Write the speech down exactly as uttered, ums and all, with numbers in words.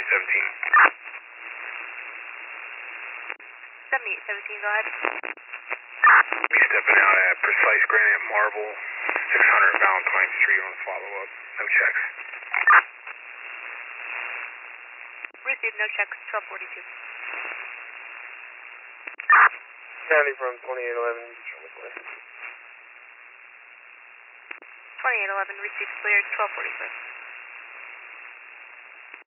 seventeen. seventy-eight seventeen, go ahead. Be stepping out at Precise Granite Marble, six hundred Valentine Street on follow-up. No checks. Received, no checks, twelve forty-two. County from twenty-eight eleven, show me clear. twenty-eight eleven, received cleared, twelve forty-six.